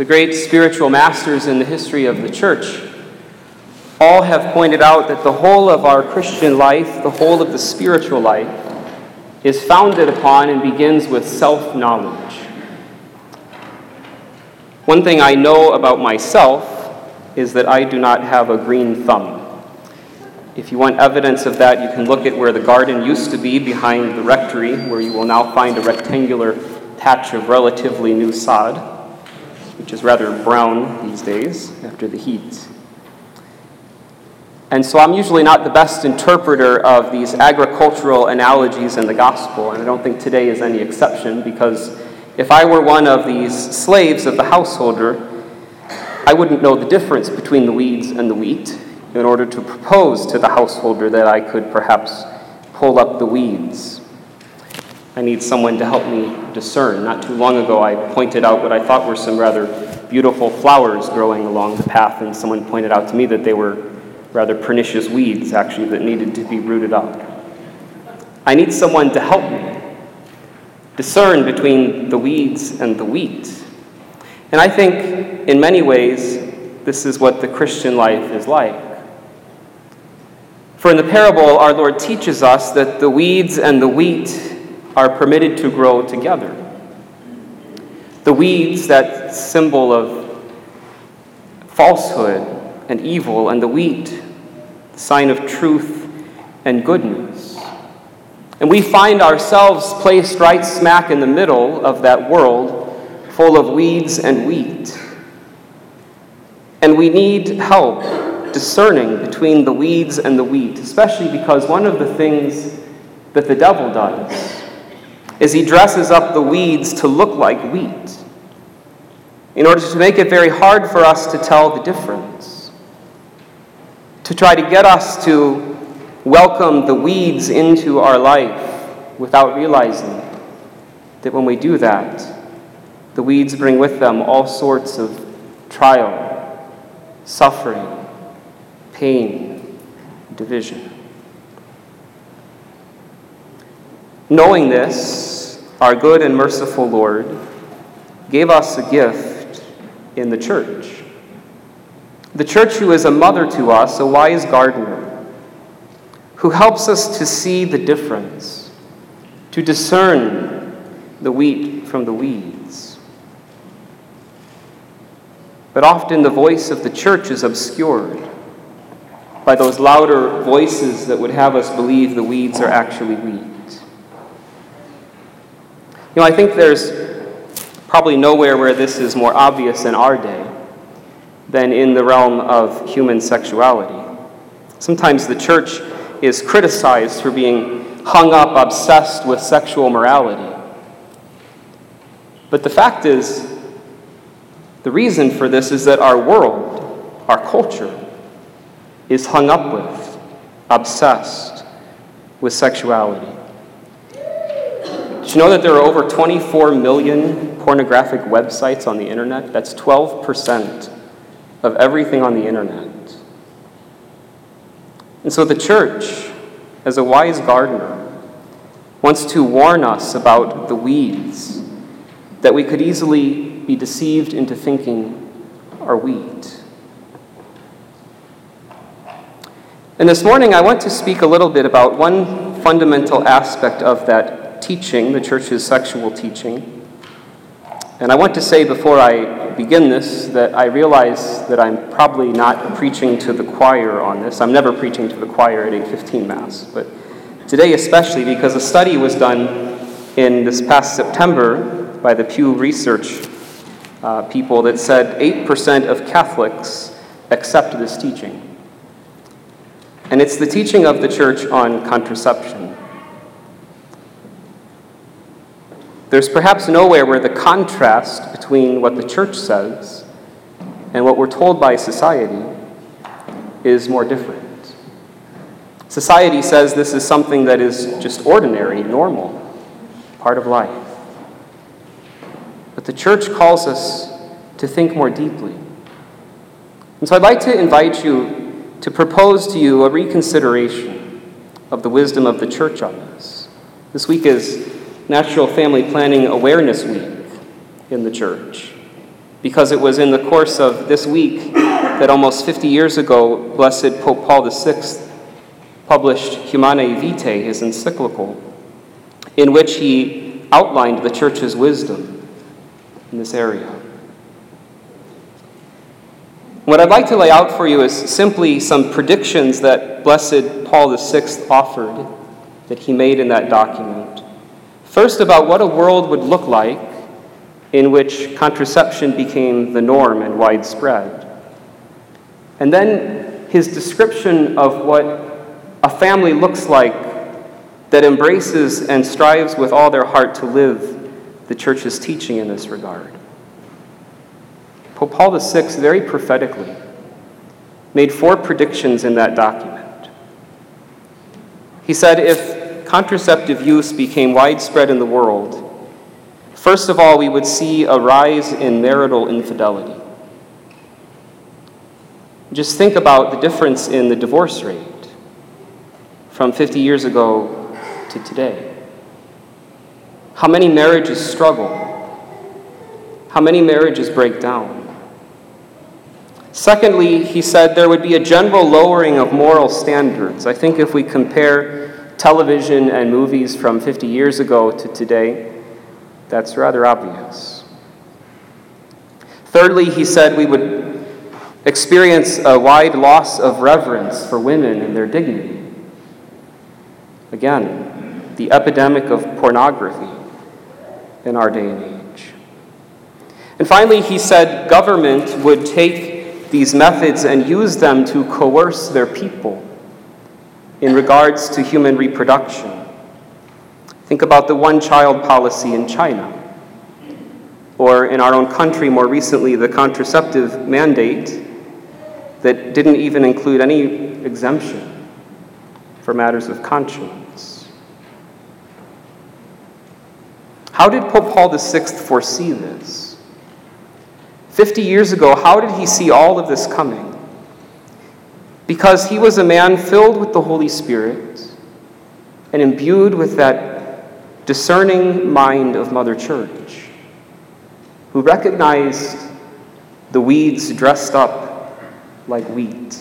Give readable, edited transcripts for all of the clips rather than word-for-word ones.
the great spiritual masters in the history of the church, all have pointed out that the whole of our Christian life, the whole of the spiritual life, is founded upon and begins with self-knowledge. One thing I know about myself is that I do not have a green thumb. If you want evidence of that, you can look at where the garden used to be behind the rectory, where you will now find a rectangular patch of relatively new sod, which is rather brown these days after the heat. And so I'm usually not the best interpreter of these agricultural analogies in the gospel, and I don't think today is any exception, because if I were one of these slaves of the householder, I wouldn't know the difference between the weeds and the wheat in order to propose to the householder that I could perhaps pull up the weeds. I need someone to help me discern. Not too long ago, I pointed out what I thought were some rather beautiful flowers growing along the path, and someone pointed out to me that they were rather pernicious weeds, actually, that needed to be rooted up. I need someone to help me discern between the weeds and the wheat. And I think, in many ways, this is what the Christian life is like. For in the parable, our Lord teaches us that the weeds and the wheat are permitted to grow together. The weeds, that symbol of falsehood and evil, and the wheat, the sign of truth and goodness. And we find ourselves placed right smack in the middle of that world full of weeds and wheat. And we need help discerning between the weeds and the wheat, especially because one of the things that the devil does is he dresses up the weeds to look like wheat in order to make it very hard for us to tell the difference, to try to get us to welcome the weeds into our life without realizing that when we do that, the weeds bring with them all sorts of trial, suffering, pain, division. Knowing this, our good and merciful Lord gave us a gift in the church. The church, who is a mother to us, a wise gardener, who helps us to see the difference, to discern the wheat from the weeds. But often the voice of the church is obscured by those louder voices that would have us believe the weeds are actually wheat. You know, I think there's probably nowhere where this is more obvious in our day than in the realm of human sexuality. Sometimes the church is criticized for being hung up, obsessed with sexual morality. But the fact is, the reason for this is that our world, our culture, is hung up with, obsessed with sexuality. Did you know that there are over 24 million pornographic websites on the internet? That's 12% of everything on the internet. And so the church, as a wise gardener, wants to warn us about the weeds that we could easily be deceived into thinking are wheat. And this morning I want to speak a little bit about one fundamental aspect of that teaching, the church's sexual teaching. And I want to say before I begin this that I realize that I'm probably not preaching to the choir on this. I'm never preaching to the choir at 8:15 Mass, but today especially because a study was done in this past September by the Pew Research people that said 8% of Catholics accept this teaching. And it's the teaching of the church on contraception. There's perhaps nowhere where the contrast between what the church says and what we're told by society is more different. Society says this is something that is just ordinary, normal, part of life. But the church calls us to think more deeply. And so I'd like to invite you to propose to you a reconsideration of the wisdom of the church on this. This week is Natural Family Planning Awareness Week in the church. because it was in the course of this week that almost 50 years ago, Blessed Pope Paul VI published Humanae Vitae, his encyclical, in which he outlined the Church's wisdom in this area. What I'd like to lay out for you is simply some predictions that Blessed Paul VI offered, that he made in that document. First, about what a world would look like in which contraception became the norm and widespread. And then his description of what a family looks like that embraces and strives with all their heart to live the Church's teaching in this regard. Pope Paul VI very prophetically made 4 predictions in that document. He said if contraceptive use became widespread in the world, first of all, we would see a rise in marital infidelity. Just think about the difference in the divorce rate from 50 years ago to today. How many marriages struggle? How many marriages break down? Secondly, he said there would be a general lowering of moral standards. I think if we compare television and movies from 50 years ago to today, that's rather obvious. Thirdly, he said we would experience a wide loss of reverence for women and their dignity. Again, the epidemic of pornography in our day and age. And finally, he said government would take these methods and use them to coerce their people in regards to human reproduction. Think about the one-child policy in China, or in our own country more recently, the contraceptive mandate that didn't even include any exemption for matters of conscience. How did Pope Paul VI foresee this? 50 years ago, how did he see all of this coming? Because he was a man filled with the Holy Spirit and imbued with that discerning mind of Mother Church, who recognized the weeds dressed up like wheat.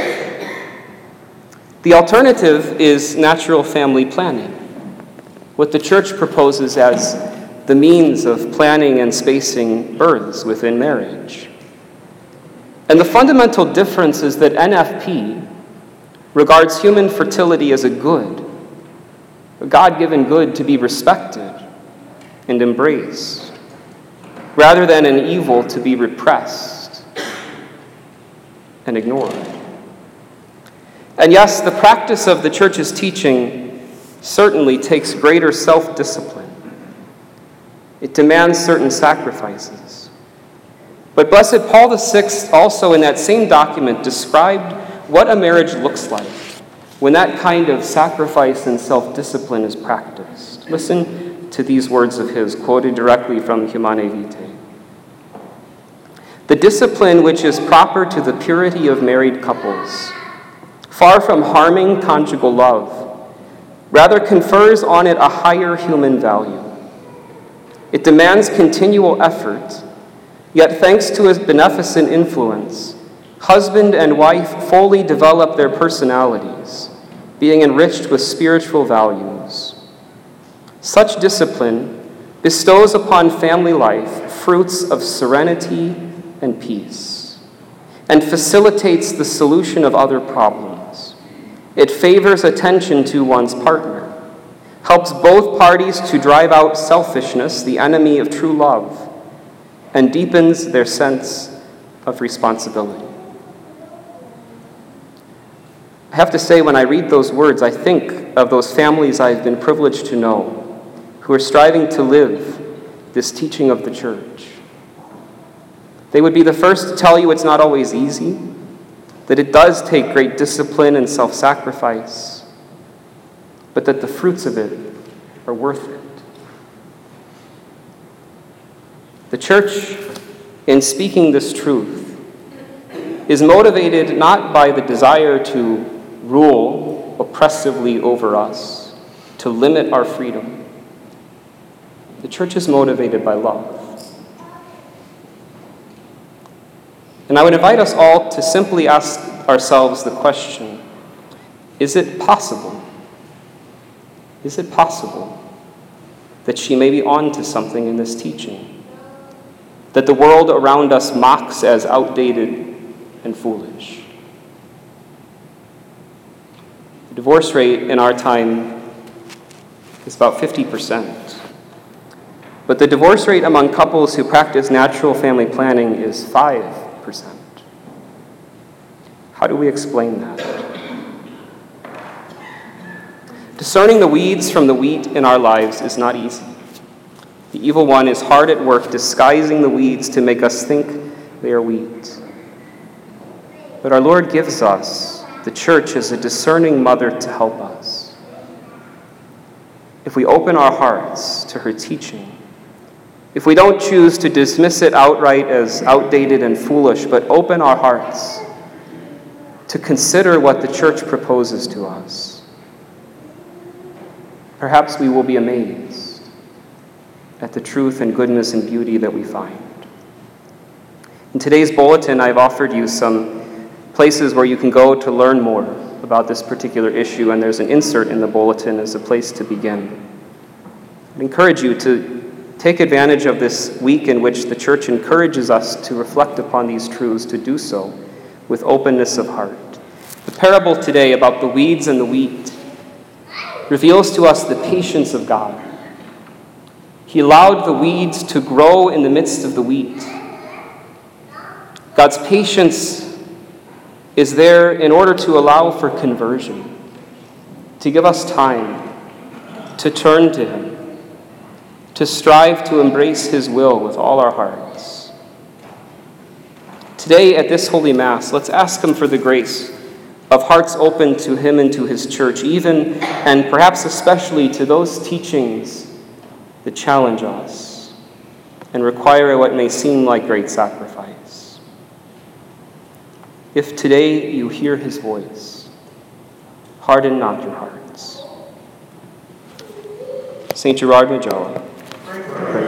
The alternative is natural family planning, what the Church proposes as the means of planning and spacing births within marriage. And the fundamental difference is that NFP regards human fertility as a good, a God-given good to be respected and embraced, rather than an evil to be repressed and ignored. And yes, the practice of the Church's teaching certainly takes greater self-discipline. It demands certain sacrifices. But Blessed Paul VI also in that same document described what a marriage looks like when that kind of sacrifice and self-discipline is practiced. Listen to these words of his, quoted directly from Humanae Vitae. The discipline which is proper to the purity of married couples, far from harming conjugal love, rather confers on it a higher human value. It demands continual effort, yet thanks to his beneficent influence, husband and wife fully develop their personalities, being enriched with spiritual values. Such discipline bestows upon family life fruits of serenity and peace, and facilitates the solution of other problems. It favors attention to one's partner, helps both parties to drive out selfishness, the enemy of true love, and deepens their sense of responsibility. I have to say, when I read those words, I think of those families I've been privileged to know who are striving to live this teaching of the Church. They would be the first to tell you it's not always easy, that it does take great discipline and self-sacrifice, but that the fruits of it are worth it. The Church, in speaking this truth, is motivated not by the desire to rule oppressively over us, to limit our freedom. The Church is motivated by love. And I would invite us all to simply ask ourselves the question, is it possible? Is it possible that she may be on to something in this teaching? That the world around us mocks as outdated and foolish? The divorce rate in our time is about 50%. But the divorce rate among couples who practice natural family planning is 5%. How do we explain that? Discerning the weeds from the wheat in our lives is not easy. The evil one is hard at work disguising the weeds to make us think they are weeds. But our Lord gives us the church as a discerning mother to help us. If we open our hearts to her teaching, if we don't choose to dismiss it outright as outdated and foolish, but open our hearts to consider what the church proposes to us, perhaps we will be amazed at the truth and goodness and beauty that we find. In today's bulletin, I've offered you some places where you can go to learn more about this particular issue, and there's an insert in the bulletin as a place to begin. I encourage you to take advantage of this week in which the church encourages us to reflect upon these truths, to do so with openness of heart. The parable today about the weeds and the wheat reveals to us the patience of God. He allowed the weeds to grow in the midst of the wheat. God's patience is there in order to allow for conversion, to give us time to turn to Him, to strive to embrace His will with all our hearts. Today at this Holy Mass, let's ask Him for the grace of hearts open to Him and to His church, even and perhaps especially to those teachings that challenge us and require what may seem like great sacrifice. If today you hear His voice, harden not your hearts. St. Gerard Majella, pray.